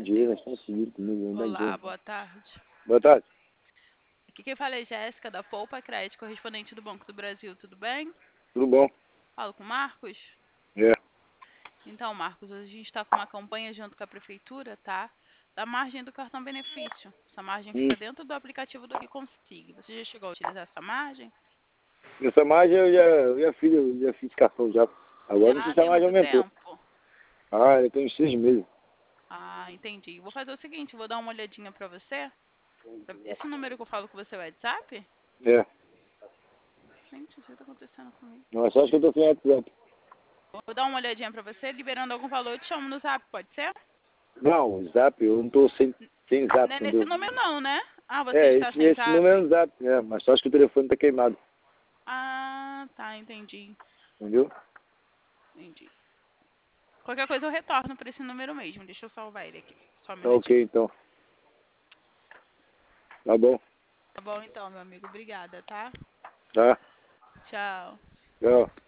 dia, nós estamos seguindo comigo. Bom Olá, dia. boa tarde. Boa tarde. Aqui quem fala é Jéssica, da Poupa Crédito, correspondente do Banco do Brasil, tudo bem? Tudo bom? Falo com o Marcos? É. Então, Marcos, hoje a gente está com uma campanha junto com a Prefeitura, tá? Da margem do cartão benefício. Essa margem fica dentro do aplicativo do Que Consiga. Você já chegou a utilizar essa margem? Essa margem eu já fiz cartão já. Agora não sei Já se a tem margem muito aumentou. tempo? Ah, eu tenho 6 meses. Ah, entendi. Vou fazer o seguinte, vou dar uma olhadinha pra você. Esse número que eu falo com você é o WhatsApp? É. Gente, o que tá acontecendo comigo? Não, só acho que eu tô sem WhatsApp. Vou dar uma olhadinha pra você, liberando algum valor, eu te chamo no Zap, pode ser? Não, o Zap, eu não tô sem Zap, Não é nesse entendeu? número não, né? Ah, você É, está sem esse número é Zap? no Zap, mas só acho que o telefone tá queimado, Ah, tá, entendi. entendeu? Entendi. Qualquer coisa eu retorno pra esse número mesmo. Deixa eu salvar ele aqui. Só um Tá minutinho. ok, então. Tá bom. Tá bom então, meu amigo. Obrigada, tá? Tá. Tchau. Tchau.